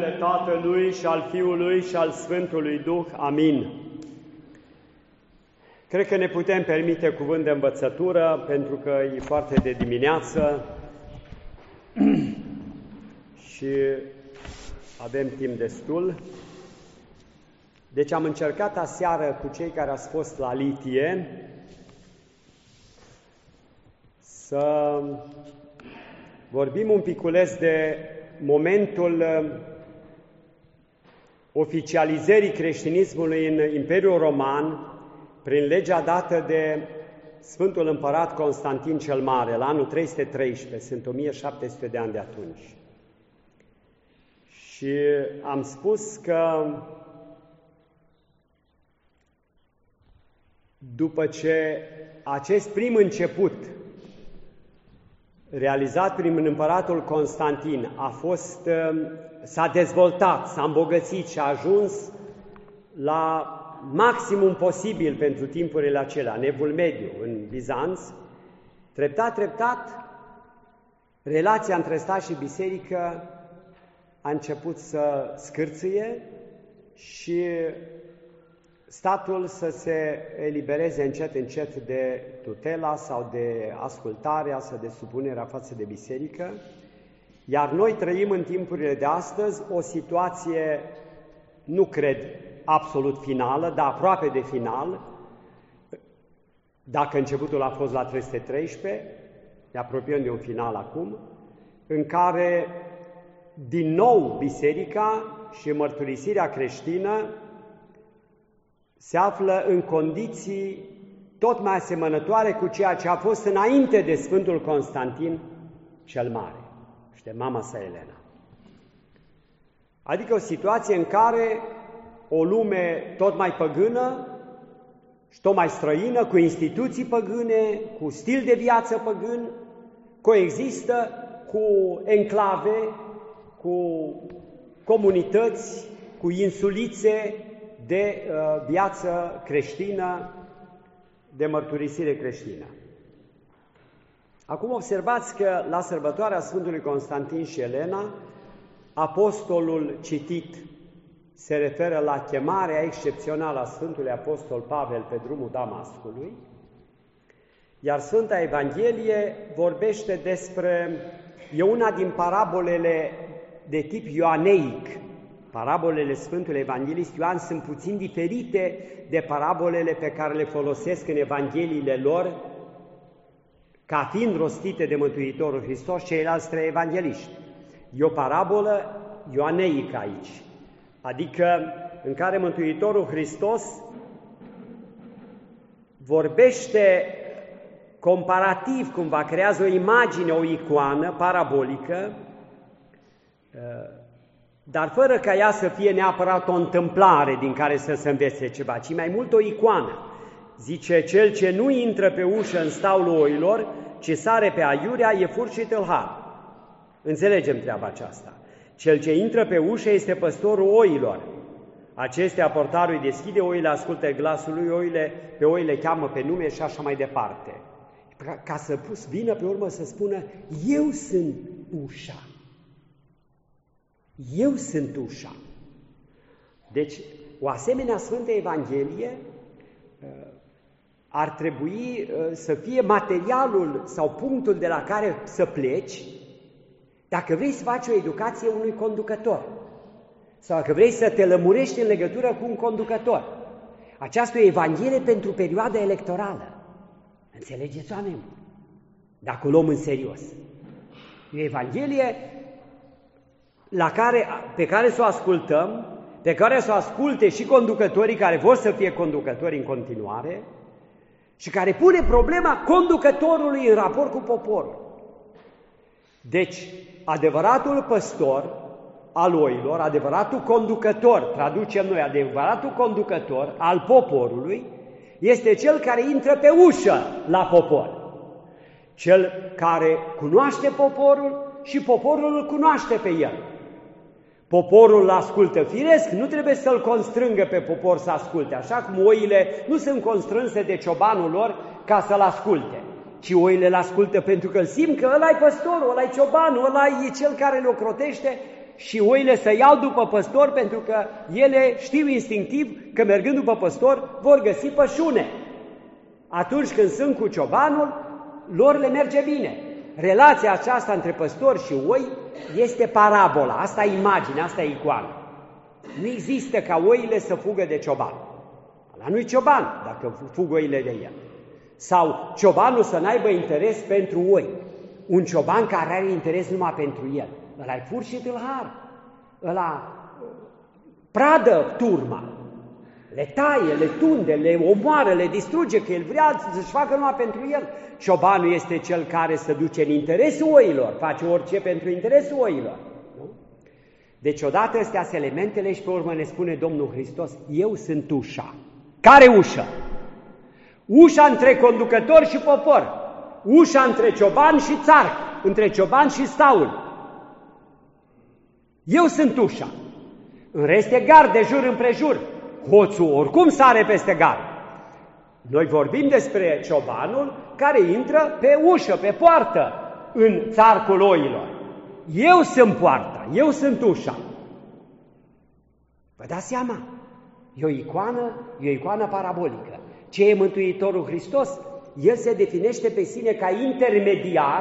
numele Tatălui și al Fiului și al Sfântului Duh. Amin. Cred că ne putem permite cuvânt de învățătură, pentru că e foarte de dimineață și avem timp destul. Deci am încercat aseară cu cei care ați fost la Litie să vorbim un piculeț de momentul oficializării creștinismului în Imperiul Roman prin legea dată de Sfântul Împărat Constantin cel Mare, la anul 313, sunt 1700 de ani de atunci. Și am spus că după ce acest prim început realizat prin împăratul Constantin s-a dezvoltat, s-a îmbogățit și a ajuns la maximum posibil pentru timpurile acelea, în Evul Mediu, în Bizanț, treptat, relația între stat și biserică a început să scârțâie și statul să se elibereze încet de tutela sau de ascultarea sau de supunerea față de biserică, iar noi trăim în timpurile de astăzi o situație, nu cred absolut finală, dar aproape de final, dacă începutul a fost la 313, ne apropiem de un final acum, în care din nou biserica și mărturisirea creștină se află în condiții tot mai asemănătoare cu ceea ce a fost înainte de Sfântul Constantin cel Mare și de mama sa Elena. Adică o situație în care o lume tot mai păgână și tot mai străină, cu instituții păgâne, cu stil de viață păgân, coexistă cu enclave, cu comunități, cu insulițe de viață creștină, de mărturisire creștină. Acum observați că la sărbătoarea Sfântului Constantin și Elena, apostolul citit se referă la chemarea excepțională a Sfântului Apostol Pavel pe drumul Damascului, iar Sfânta Evanghelie vorbește e una din parabolele de tip ioaneic. Parabolele Sfântului Evanghelist Ioan sunt puțin diferite de parabolele pe care le folosesc în Evangheliile lor, ca fiind rostite de Mântuitorul Hristos ceilalți trei evangeliști. E o parabolă ioaneică aici, adică în care Mântuitorul Hristos vorbește comparativ, cumva creează o imagine, o icoană parabolică, dar fără ca ea să fie neapărat o întâmplare din care să se învețe ceva, ci mai mult o icoană. Zice, cel ce nu intră pe ușă în staulul oilor, ci sare pe aiurea, e furt și tâlhar. Înțelegem treaba aceasta. Cel ce intră pe ușă este păstorul oilor. Acestea portarul îi deschide, oile ascultă glasul lui, pe oi le cheamă pe nume și așa mai departe. Ca să vină pe urmă să spună, eu sunt ușa. Eu sunt ușa. Deci, o asemenea Sfântă Evanghelie ar trebui să fie materialul sau punctul de la care să pleci dacă vrei să faci o educație unui conducător sau dacă vrei să te lămurești în legătură cu un conducător. Aceasta e o Evanghelie pentru perioada electorală. Înțelegeți, oameni? Dacă o luăm în serios. E o Evanghelie pe care să o ascultăm, pe care să o asculte și conducătorii care vor să fie conducători în continuare și care pune problema conducătorului în raport cu poporul. Deci, adevăratul păstor al oilor, adevăratul conducător, traducem noi, adevăratul conducător al poporului, este cel care intră pe ușă la popor. Cel care cunoaște poporul și poporul îl cunoaște pe el. Poporul îl ascultă firesc, nu trebuie să-l constrângă pe popor să asculte, așa cum oile nu sunt constrânse de ciobanul lor ca să-l asculte, ci oile îl ascultă pentru că îl simt că ăla-i păstorul, ăla-i ciobanul, ăla-i cel care le ocrotește și oile să iau după păstor, pentru că ele știu instinctiv că mergând după păstor vor găsi pășune. Atunci când sunt cu ciobanul, lor le merge bine. Relația aceasta între păstor și oi este parabola, asta e imagine, asta e icoană. Nu există ca oile să fugă de cioban. Ăla nu-i cioban dacă fug oile de el. Sau ciobanul să n-aibă interes pentru oi. Un cioban care are interes numai pentru el. Ăla-i fur și tâlhar. Ăla pradă turma. Le taie, le tunde, le omoară, le distruge, că el vrea să-și facă numai pentru el. Ciobanul este cel care se duce în interesul oilor, face orice pentru interesul oilor. Nu? Deci odată astea sunt elementele și pe urmă ne spune Domnul Hristos, eu sunt ușa. Care ușă? Ușa între conducător și popor, ușa între cioban și țar, între cioban și staul. Eu sunt ușa. În rest e gard de jur împrejur. Hoțul oricum sare peste gard. Noi vorbim despre ciobanul care intră pe ușă, pe poartă, în țarcul oilor. Eu sunt poarta, eu sunt ușa. Vă dați seama? E o icoană parabolică. Ce e Mântuitorul Hristos? El se definește pe sine ca intermediar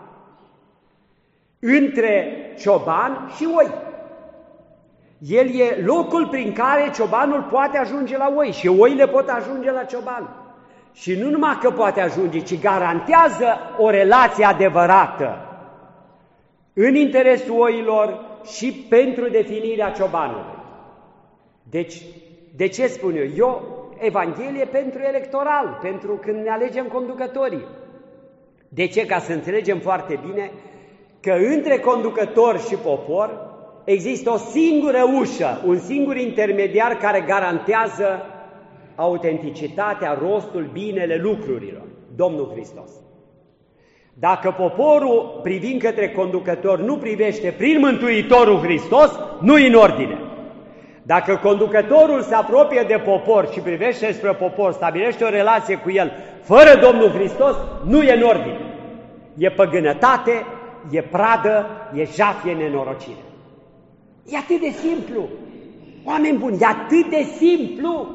între cioban și oi. El e locul prin care ciobanul poate ajunge la oi și oile pot ajunge la cioban. Și nu numai că poate ajunge, ci garantează o relație adevărată în interesul oilor și pentru definirea ciobanului. Deci, de ce spun eu? Evanghelie pentru electoral, pentru când ne alegem conducătorii. De ce? Ca să înțelegem foarte bine că între conducător și popor există o singură ușă, un singur intermediar care garantează autenticitatea, rostul, binele lucrurilor, Domnul Hristos. Dacă poporul, privind către conducător, nu privește prin Mântuitorul Hristos, nu-i în ordine. Dacă conducătorul se apropie de popor și privește spre popor, stabilește o relație cu el, fără Domnul Hristos, nu e în ordine. E păgânătate, e pradă, e jafie, nenorocire. E atât de simplu. Oameni buni, e atât de simplu.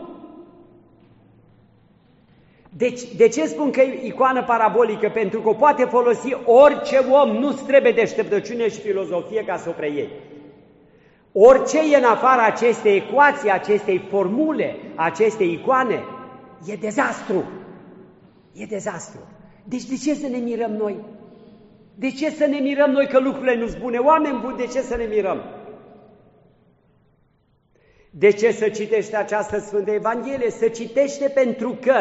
Deci, de ce spun că e icoană parabolică? Pentru că o poate folosi orice om, nu-ți trebuie deșteptăciune și filozofie ca să o preiei. Orice e în afara acestei ecuații, acestei formule, acestei icoane, e dezastru. E dezastru. Deci de ce să ne mirăm noi? De ce să ne mirăm noi că lucrurile nu-s bune? Oameni buni, de ce să ne mirăm? De ce să citește această Sfântă Evanghelie? Să citește pentru că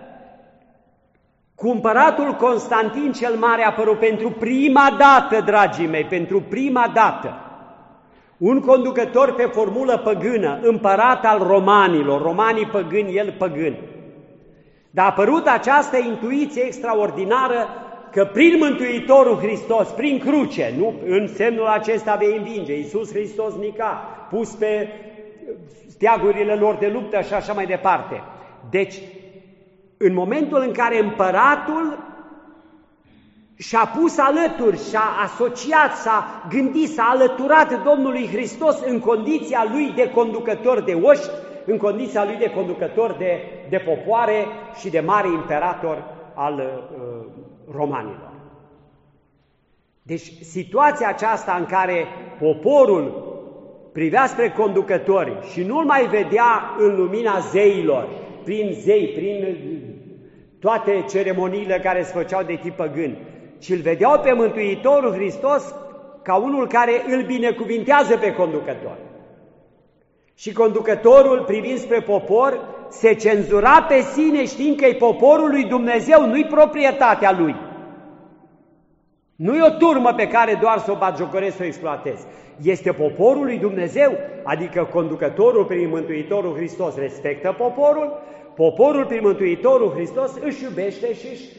cu împăratul Constantin cel Mare a apărut pentru prima dată, dragii mei, pentru prima dată, un conducător pe formulă păgână, împărat al romanilor, romanii păgâni, el păgân. Dar a apărut această intuiție extraordinară că prin Mântuitorul Hristos, prin cruce, nu în semnul acesta vei învinge, Iisus Hristos nica, pus pe steagurile lor de luptă și așa mai departe. Deci, în momentul în care împăratul și-a pus alături, și-a asociat, s-a gândit, s-a alăturat Domnului Hristos în condiția lui de conducător de oști, în condiția lui de conducător de popoare și de mare imperator al romanilor. Deci situația aceasta în care poporul privea spre conducători și nu-l mai vedea în lumina zeilor, prin zei, prin toate ceremoniile care se făceau de tip păgân, ci îl vedeau pe Mântuitorul Hristos ca unul care îl binecuvintează pe conducător. Și conducătorul, privind spre popor, se cenzura pe sine știind că e poporul lui Dumnezeu, nu-i proprietatea lui. Nu e o turmă pe care doar să o batjocorezi, să o exploatezi. Este poporul lui Dumnezeu, adică conducătorul prin Mântuitorul Hristos respectă poporul, poporul prin Mântuitorul Hristos își iubește și își,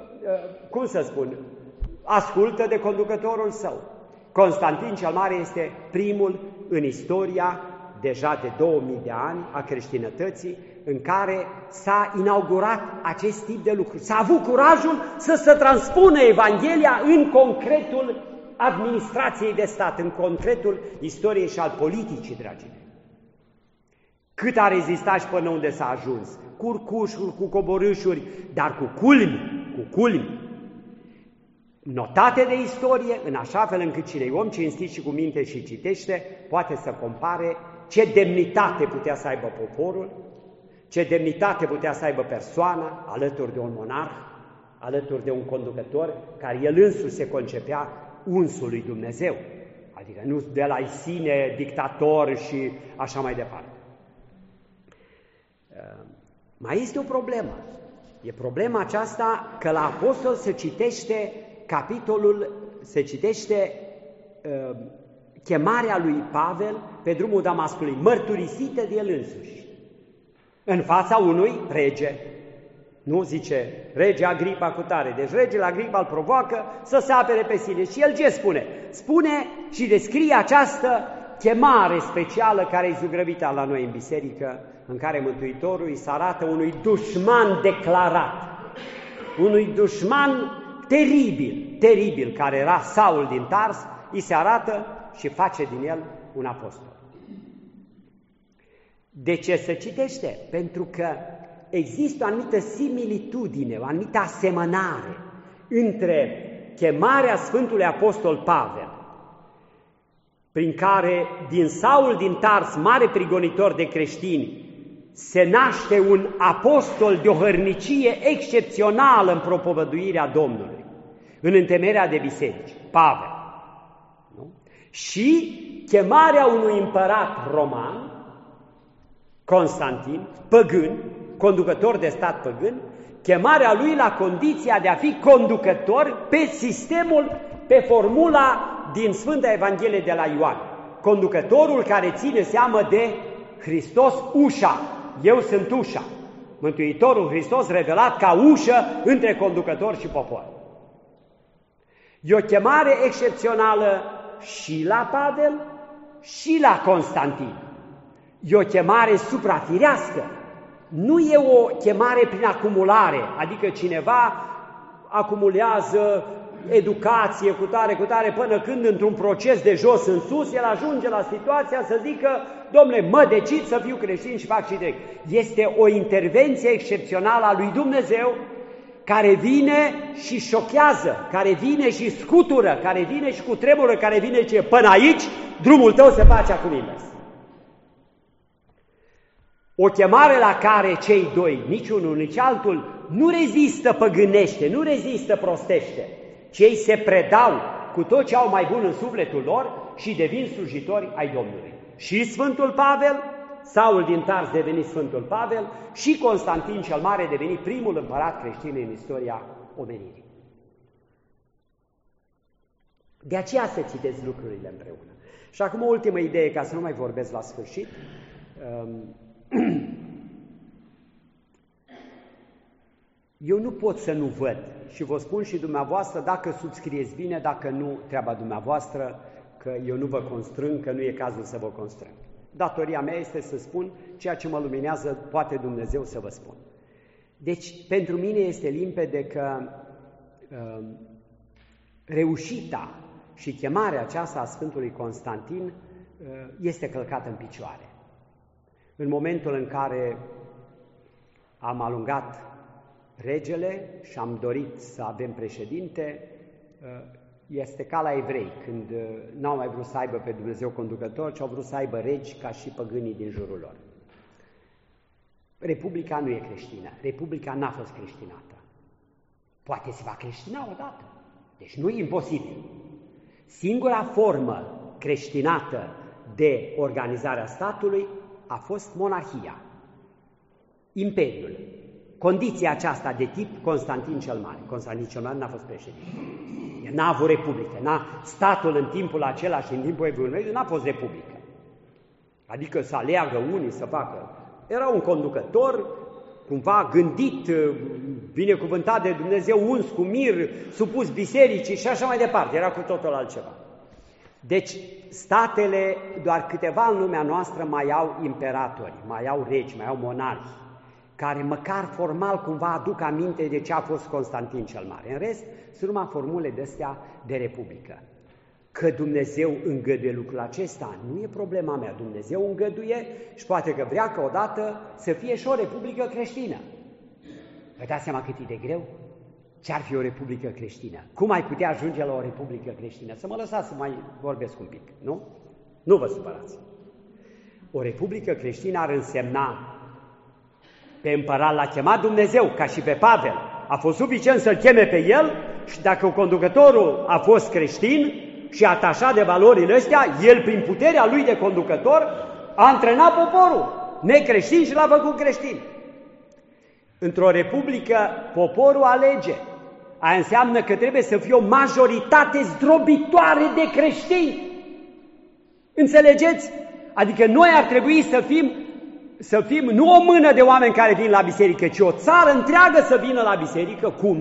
ascultă de conducătorul său. Constantin cel Mare este primul în istoria, deja de 2000 de ani, a creștinătății, în care s-a inaugurat acest tip de lucruri. S-a avut curajul să se transpună Evanghelia în concretul administrației de stat, în concretul istoriei și al politicii, dragii mei. Cât a rezistat și până unde s-a ajuns, cu urcușuri, cu coborâșuri, dar cu culmi, notate de istorie, în așa fel încât cine e om cinstit și cu minte și citește, poate să compare ce demnitate putea să aibă poporul, ce demnitate putea să aibă persoana alături de un monarh, alături de un conducător, care el însuși se concepea unsul lui Dumnezeu, adică nu de la sine dictator și așa mai departe. Mai este o problemă. E problema aceasta că la apostol se citește chemarea lui Pavel pe drumul Damascului, mărturisită de el însuși, în fața unui rege. Nu zice, rege Agripa cu tare. Deci regele Agripa îl provoacă să se apere pe sine. Și el ce spune? Spune și descrie această chemare specială care e zugrăvită la noi în biserică, în care Mântuitorul îi se arată unui dușman declarat, unui dușman teribil, care era Saul din Tars, îi se arată și face din el un apostol. De ce se citește? Pentru că există o anumită similitudine, o anumită asemănare între chemarea Sfântului Apostol Pavel, prin care din Saul din Tars, mare prigonitor de creștini, se naște un apostol de o hărnicie excepțională în propovăduirea Domnului, în întemeierea de biserici, Pavel. Nu? Și chemarea unui împărat roman, Constantin, păgân, conducător de stat păgân, chemarea lui la condiția de a fi conducător pe sistemul, pe formula din Sfânta Evanghelie de la Ioan. Conducătorul care ține seamă de Hristos, ușa. Eu sunt ușa. Mântuitorul Hristos revelat ca ușă între conducător și popor. E o chemare excepțională și la Pavel și la Constantin. E o chemare suprafirească. Nu e o chemare prin acumulare, adică cineva acumulează educație cu tare, până când într-un proces de jos în sus, el ajunge la situația să zică, dom'le, mă decid să fiu creștin și fac și direct. Este o intervenție excepțională a lui Dumnezeu care vine și șochează, care vine și scutură, care vine și cutremură, care vine și până aici, drumul tău se face acum invers. O chemare la care cei doi, nici unul, nici altul, nu rezistă păgânește, nu rezistă prostește, ci ei se predau cu tot ce au mai bun în sufletul lor și devin slujitori ai Domnului. Și Sfântul Pavel, Saul din Tars deveni Sfântul Pavel și Constantin cel Mare deveni primul împărat creștin în istoria omenirii. De aceea se citesc lucrurile împreună. Și acum o ultimă idee, ca să nu mai vorbesc la sfârșit. Eu nu pot să nu văd și vă spun și dumneavoastră, dacă subscrieți bine, dacă nu, treaba dumneavoastră, că eu nu vă constrâng, că nu e cazul să vă constrâng. Datoria mea este să spun ceea ce mă luminează, poate Dumnezeu să vă spun. Deci, pentru mine este limpede că reușita și chemarea aceasta a Sfântului Constantin este călcată în picioare. În momentul în care am alungat regele și am dorit să avem președinte, este ca la evrei, când n-au mai vrut să aibă pe Dumnezeu conducător, ci au vrut să aibă regi ca și păgânii din jurul lor. Republica nu e creștină, Republica n-a fost creștinată. Poate se va creștina odată, deci nu e imposibil. Singura formă creștinată de organizarea statului a fost monarhia, imperiul. Condiția aceasta de tip Constantin cel Mare. Constantin cel Mare n-a fost președinte. El n-a avut republică. Statul în timpul acela și în timpul Evului n-a fost republică. Adică să aleagă unii să facă. Era un conducător, cumva gândit, binecuvântat de Dumnezeu, uns cu mir, supus bisericii și așa mai departe. Era cu totul altceva. Deci, statele, doar câteva în lumea noastră mai au imperatori, mai au regi, mai au monarhi, care măcar formal cumva aduc aminte de ce a fost Constantin cel Mare. În rest, sunt numai formule de-astea de republică. că Dumnezeu îngăduie lucrul acesta. Nu e problema mea. Dumnezeu îngăduie și poate că vrea că odată să fie și o republică creștină. Vă dați seama cât e de greu? Ce-ar fi o republică creștină? Cum ai putea ajunge la o republică creștină? Să mă lăsați să mai vorbesc un pic, nu? Nu vă supărați. O republică creștină ar însemna, pe împărat l-a chemat Dumnezeu, ca și pe Pavel. A fost suficient să-l cheme pe el și dacă conducătorul a fost creștin și atașat de valorile astea, el, prin puterea lui de conducător, a antrenat poporul necreștin și l-a făcut creștin. Într-o republică, poporul alege. Aia înseamnă că trebuie să fie o majoritate zdrobitoare de creștini. Înțelegeți? Adică noi ar trebui să fim nu o mână de oameni care vin la biserică, ci o țară întreagă să vină la biserică. Cum?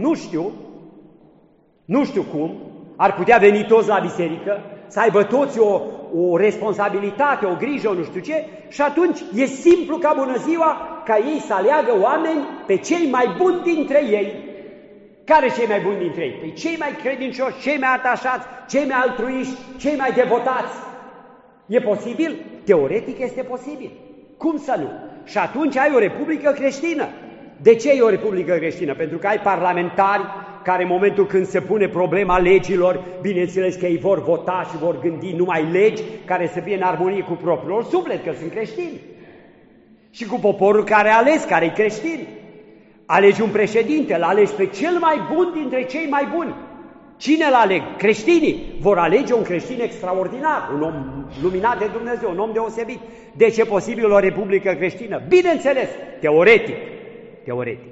Nu știu cum. Ar putea veni toți la biserică, să aibă toți o responsabilitate, o grijă, o nu știu ce, și atunci e simplu ca bună ziua ca ei să aleagă oameni pe cei mai buni dintre ei. Care cei mai buni dintre ei? Păi cei mai credincioși, cei mai atașați, cei mai altruiști, cei mai devotați. E posibil? Teoretic este posibil. Cum să nu? Și atunci ai o republică creștină. De ce e o republică creștină? Pentru că ai parlamentari care în momentul când se pune problema legilor, bineînțeles că ei vor vota și vor gândi numai legi care să fie în armonie cu propriul lor suflet, că sunt creștini. Și cu poporul care a ales, care e creștin. Alegi un președinte, îl alegi pe cel mai bun dintre cei mai buni. Cine îl aleg? Creștinii. Vor alege un creștin extraordinar, un om luminat de Dumnezeu, un om deosebit. Deci e posibil o republică creștină? Bineînțeles, teoretic.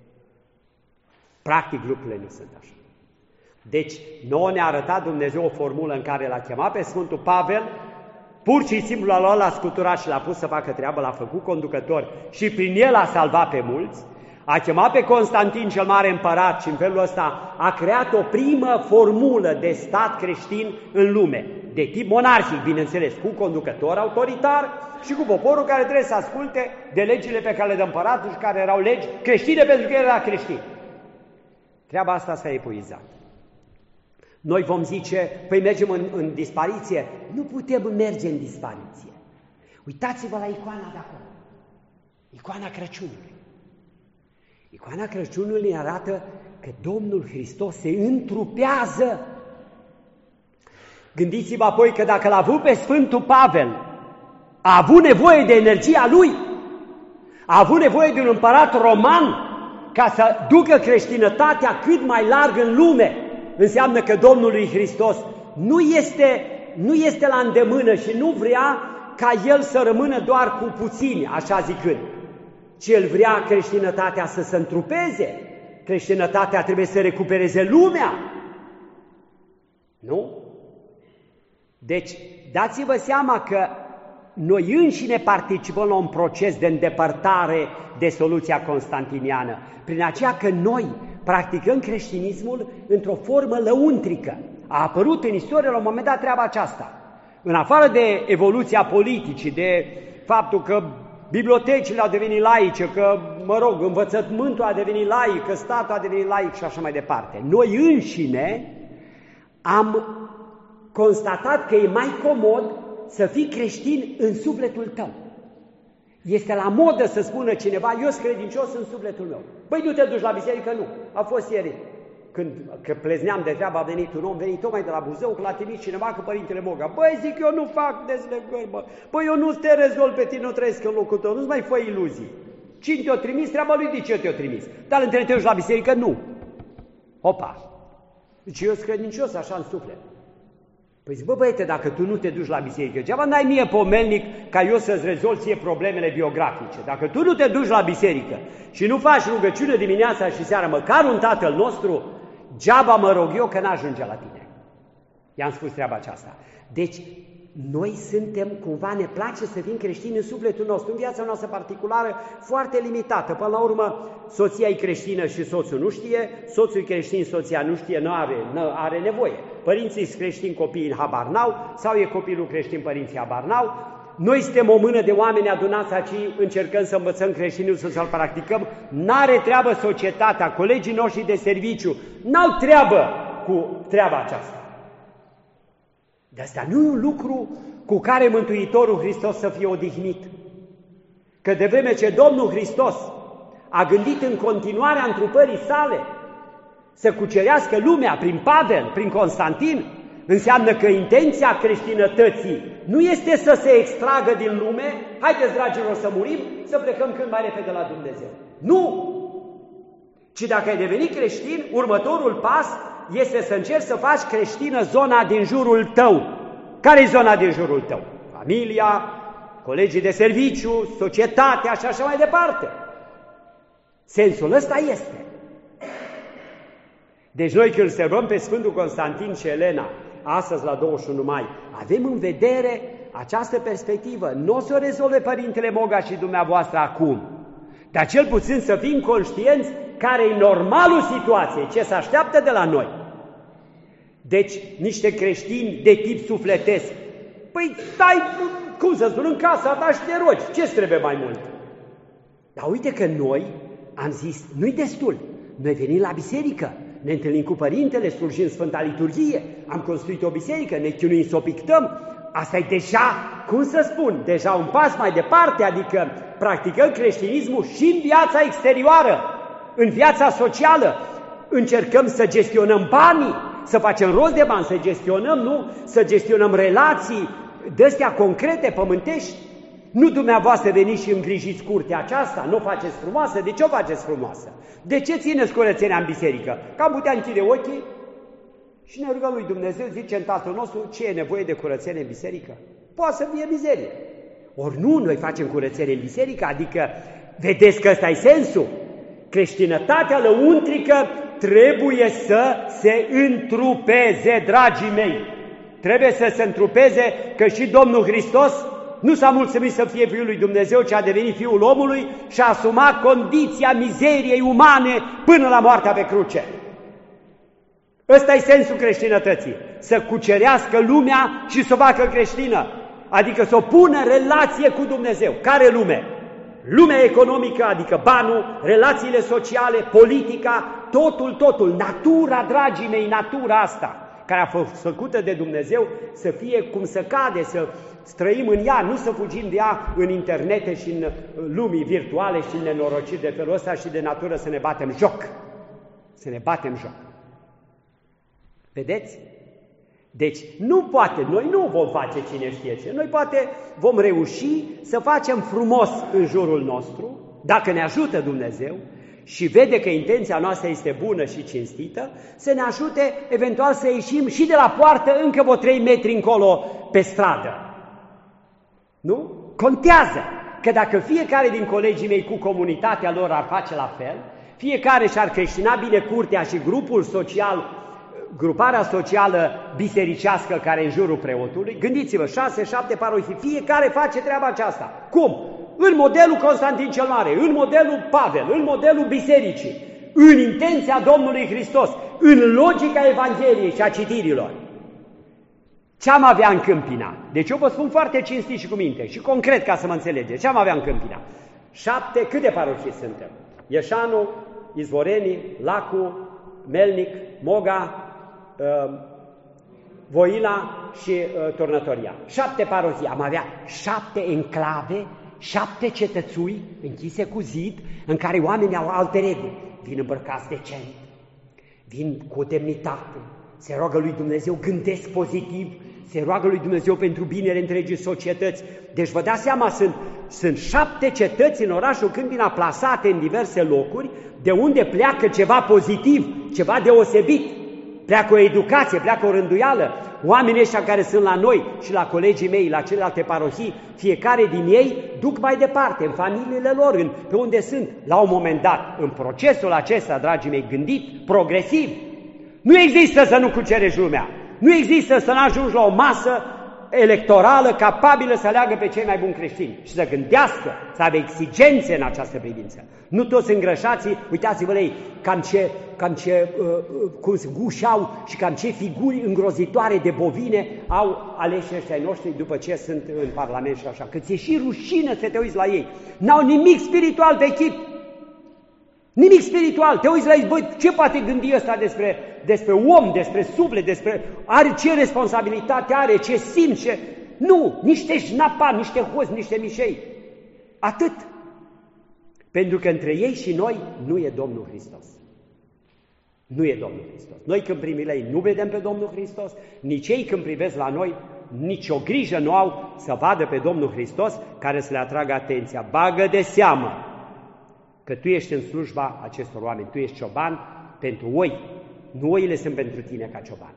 Practic lucrurile nu sunt așa. Deci nouă ne-a arătat Dumnezeu o formulă în care l-a chemat pe Sfântul Pavel, pur și simplu l-a scuturat și l-a pus să facă treabă, l-a făcut conducător și prin el a salvat pe mulți. A chemat pe Constantin cel mare împărat și în felul ăsta a creat o primă formulă de stat creștin în lume, de tip monarhic, bineînțeles, cu conducător autoritar și cu poporul care trebuie să asculte de legile pe care le dă împăratul și care erau legi creștine pentru că el era creștin. Treaba asta s-a epuizat. Noi vom zice, păi mergem în dispariție. Nu putem merge în dispariție. Uitați-vă la icoana de acolo. Icoana Crăciunului. Icoana Crăciunului ne arată că Domnul Hristos se întrupează. Gândiți-vă apoi că dacă l-a avut pe Sfântul Pavel, a avut nevoie de energia lui, a avut nevoie de un împărat roman ca să ducă creștinătatea cât mai larg în lume. Înseamnă că Domnului Hristos nu este la îndemână și nu vrea ca El să rămână doar cu puțini, așa zicând, ci El vrea creștinătatea să se întrupeze. Creștinătatea trebuie să recupereze lumea. Nu? Deci, dați-vă seama că noi înșine participăm la un proces de îndepărtare de soluția constantiniană, prin aceea că noi practicăm creștinismul într-o formă lăuntrică. A apărut în istorie la un moment dat treaba aceasta. În afară de evoluția politicii, de faptul că bibliotecile au devenit laice, că, învățământul a devenit laic, că statul a devenit laic și așa mai departe. Noi înșine am constatat că e mai comod să fii creștin în sufletul tău. Este la modă să spună cineva, eu sunt credincios în sufletul meu. Băi, nu te duci la biserică? Nu. A fost ieri. Că plezneam de treabă, a venit un om, venit tocmai de la Buzău, că l-a trimis cineva cu Părintele Boga. Băi, zic, eu nu fac dezlegări, bă. Băi, eu nu te rezolv pe tine, nu trăiesc în locul tău, nu-ți mai fă iluzii. Cine te-o trimis? Treaba lui de ce te-o trimis. Dar între te duci la biserică? Nu. Opa. Deci eu sunt credincios așa în suflet. Păi zic, bă, băiete, dacă tu nu te duci la biserică, degeaba n-ai mie pomelnic ca eu să-ți rezolv ție problemele biografice. Dacă tu nu te duci la biserică și nu faci rugăciune dimineața și seara, măcar un Tatăl nostru, geaba mă rog eu că n-ajunge la tine. I-am spus treaba aceasta. Deci, noi suntem, cumva ne place să fim creștini în sufletul nostru, în viața noastră particulară, foarte limitată. Până la urmă, soția e creștină și soțul nu știe, soțul e creștin, soția nu știe, nu are nevoie. Părinții sunt creștini, copiii în habar n-au, sau e copilul creștin, părinții habar n-au. Noi suntem o mână de oameni adunați aici, încercăm să învățăm creștinul, să-l practicăm. N-are treabă societatea, colegii noștri de serviciu, n-au treabă cu treaba aceasta. De asta nu e un lucru cu care Mântuitorul Hristos să fie odihnit. Că de vreme ce Domnul Hristos a gândit în continuarea întrupării sale să cucerească lumea prin Pavel, prin Constantin, înseamnă că intenția creștinătății nu este să se extragă din lume, haideți, dragilor, să murim, să plecăm cât mai repede la Dumnezeu. Nu! Ci dacă ai devenit creștin, următorul pas este să încerci să faci creștină zona din jurul tău. Care e zona din jurul tău? Familia, colegii de serviciu, societatea și așa mai departe. Sensul ăsta este. Deci noi când sărbăm pe Sfântul Constantin și Elena, astăzi la 21 mai, avem în vedere această perspectivă. Nu o să o rezolve Părintele Moga și dumneavoastră acum, dar cel puțin să fim conștienți care e normalul situației, ce se așteaptă de la noi. Deci, niște creștini de tip sufletesc. Păi stai, cum să spun, în casa ta și te rogi, ce-ți trebuie mai mult? Dar uite că noi am zis, nu-i destul, noi venim la biserică, ne întâlnim cu Părintele, slujim Sfânta Liturghie, am construit o biserică, ne chinuim să o pictăm. Asta e deja, cum să spun, deja un pas mai departe, adică practicăm creștinismul și în viața exterioară, în viața socială. Încercăm să gestionăm banii, să facem rost de bani, să gestionăm, nu? Să gestionăm relații de-astea concrete, pământești. Nu dumneavoastră veniți și îngrijiți curtea aceasta, nu o faceți frumoasă. De ce o faceți frumoasă? De ce țineți curățenia în biserică? Că am putea închide ochii și ne rugăm lui Dumnezeu, zicem Tatăl nostru, ce e nevoie de curățenie în biserică? Poate să fie mizerie. Ori nu, noi facem curățenie în biserică, adică vedeți că ăsta e sensul. Creștinătatea lăuntrică trebuie să se întrupeze, dragii mei. Trebuie să se întrupeze, că și Domnul Hristos nu s-a mulțumit să fie Fiul lui Dumnezeu, ci a devenit Fiul omului și a asumat condiția mizeriei umane până la moartea pe cruce. Ăsta e sensul creștinătății, să cucerească lumea și să o facă creștină, adică să o pună în relație cu Dumnezeu. Care lume? Lumea economică, adică banul, relațiile sociale, politica, totul, natura, dragii mei, natura asta, care a fost făcută de Dumnezeu să fie cum să cade, să trăim în ea, nu să fugim de ea în internete și în lumii virtuale și în nenorociri de felul ăsta și de natură să ne batem joc. Să ne batem joc. Vedeți? Deci nu poate, noi nu vom face cine știe ce, noi poate vom reuși să facem frumos în jurul nostru, dacă ne ajută Dumnezeu și vede că intenția noastră este bună și cinstită, să ne ajute eventual să ieșim și de la poartă încă vreo 3 metri încolo pe stradă. Nu? Contează că dacă fiecare din colegii mei cu comunitatea lor ar face la fel, fiecare și-ar creștina bine curtea și grupul social, gruparea socială bisericească care e în jurul preotului, gândiți-vă, 6-7 parohii, fiecare face treaba aceasta. Cum? În modelul Constantin cel Mare, în modelul Pavel, în modelul bisericii, în intenția Domnului Hristos, în logica Evangheliei și a citirilor. Ce am avea în Câmpina? Deci eu vă spun foarte cinstit și cu minte și concret ca să mă înțelegeți. Ce am avea în Câmpina? 7, câte parohii suntem? Ieșanu, Izvorenii, Lacu, Melnic, Moga, Voila și Turnătoria. 7 parohii. Am avea 7 enclave, 7 cetățui închise cu zid, în care oamenii au alte reguli. Vin îmbrăcați decent, vin cu demnitate, se roagă lui Dumnezeu, gândesc pozitiv, se roagă lui Dumnezeu pentru binele întregii societăți. Deci vă dați seama, sunt 7 cetăți în orașul Câmpina plasate în diverse locuri, de unde pleacă ceva pozitiv, ceva deosebit. Pleacă o educație, pleacă o rânduială. Oamenii ăștia care sunt la noi și la colegii mei, la celelalte parohii, fiecare din ei duc mai departe, în familiile lor, pe unde sunt. La un moment dat, în procesul acesta, dragii mei, gândit, progresiv, nu există să nu cucerești lumea. Nu există să nu ajungi la o masă electorală capabilă să aleagă pe cei mai buni creștini și să gândească, să aibă exigențe în această privință. Nu toți îngrășații, uitați-vă la ei, cam ce guși au și cam ce figuri îngrozitoare de bovine au aleși ăștia ai noștri după ce sunt în Parlament și așa. Că ți-e și rușine să te uiți la ei. N-au nimic spiritual pe chip. Nimic spiritual. Te uiți la ei, băi, ce poate gândi ăsta despre om, despre suflet, are ce responsabilitate are, ce simte. Nu, niște șnapa, niște hoți, niște mișei. Atât. Pentru că între ei și noi nu e Domnul Hristos. Nu e Domnul Hristos. Noi când primim la ei nu vedem pe Domnul Hristos, nici ei când privesc la noi, nici o grijă nu au să vadă pe Domnul Hristos care să le atragă atenția. Bagă de seamă că tu ești în slujba acestor oameni, tu ești cioban pentru oi, nu oile sunt pentru tine ca cioban.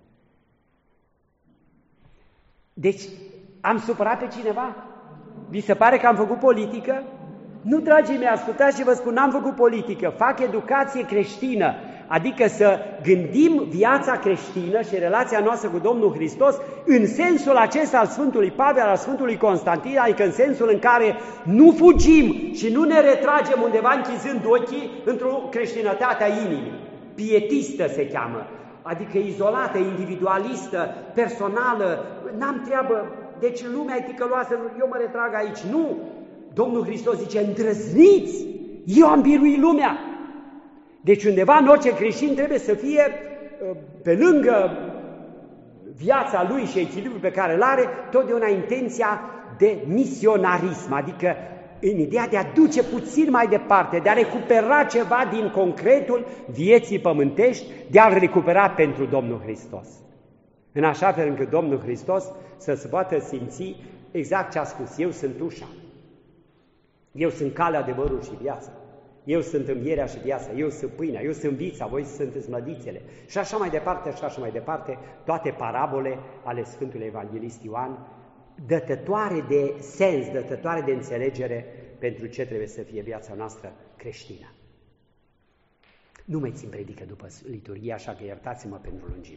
Deci, am supărat pe cineva? Vi se pare că am făcut politică? Nu, dragii mei, ascultați și vă spun, n-am făcut politică, fac educație creștină, adică să gândim viața creștină și relația noastră cu Domnul Hristos în sensul acesta al Sfântului Pavel, al Sfântului Constantin, adică în sensul în care nu fugim și nu ne retragem undeva închizând ochii într-o creștinătate a inimii. Pietistă se cheamă, adică izolată, individualistă, personală, n-am treabă, deci lumea e ticăloasă, eu mă retrag aici. Nu! Domnul Hristos zice, îndrăzniți, eu am biruit lumea. Deci undeva în orice creștin trebuie să fie, pe lângă viața lui și echilibrul pe care îl are, totdeauna intenția de misionarism, adică în ideea de a duce puțin mai departe, de a recupera ceva din concretul vieții pământești, de a-l recupera pentru Domnul Hristos. În așa fel încât Domnul Hristos să se poată simți exact ce a spus, eu sunt ușa. Eu sunt calea, adevărul și viața. Eu sunt învierea și viața, eu sunt pâinea, eu sunt vița, voi sunteți mlădițele. Și așa mai departe, și așa mai departe, toate parabole ale Sfântului Evanghelist Ioan, dătătoare de sens, dătătoare de înțelegere pentru ce trebuie să fie viața noastră creștină. Nu mai țin predică după liturghie, așa că iertați-mă pentru lungime.